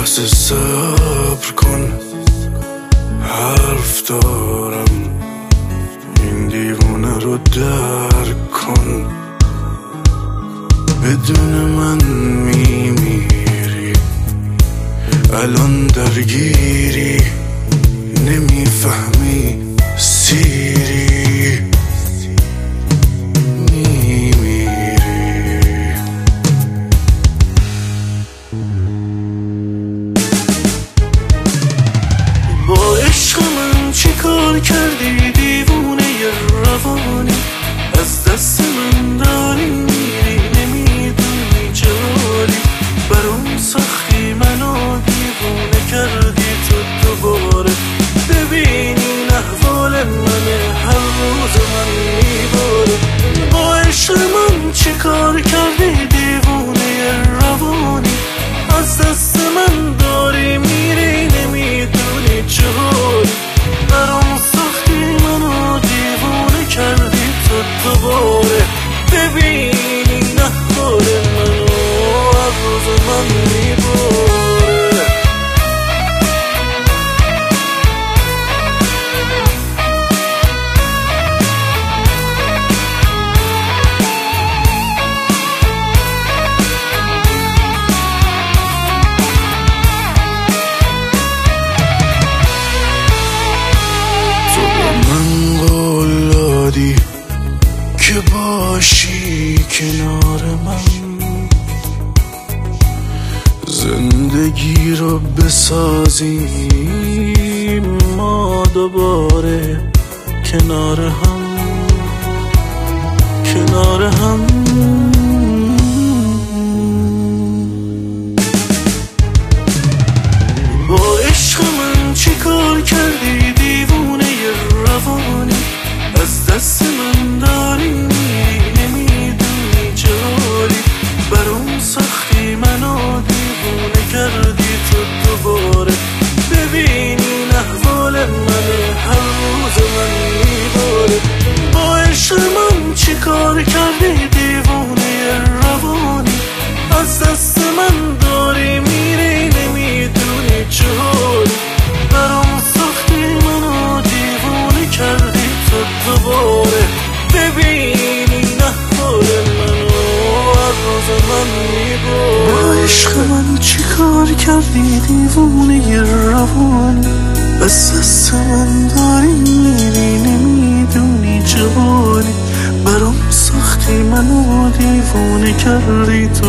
لحظه صبر کن، حرف دارم، این دیوونه رو درک کن. بدون من میمیری، الان درگیری، نمیفهمی سیری، میمیری. با عشق من چی کار کردی دیوونه روانی؟ از دست من داری میری، نمیدونی چرایی. برام سختی منو دیوونه کردی تو دوباره. ببینی احوال منه، هر روز من میباره. با عشق من چی کار کردی دیوونه روانی؟ از دست من داری میری، نمیدونی چرایی. برام سختی منو دیوونه کردی تو دوباره. ببینی احوال منو، هر روز من میباره. که باشی کنار من، زندگی رو بسازیم ما دوباره کنار هم، کنار هم. با عشق من چی کار کردی دیوونه روانی؟ از دست من داری میری، نمیدونی چرایی. برام سختی منو دیوونه کردی تو دوباره. ببینی احوال منه، هر روز من میباره. با عشق من چی کار کردی دیوونه روانی؟ از دست من داری میری، نمیدونی چرایی. برام سختی منو دیوونه کردی دوباره. ببینی احوال منو، هر روز من میباره. با عشق من چی کار کردی دیوونه روانی؟ از دست من داری میری، نمیدونی چه حالی. برام سختی منو دیوونه کردی تو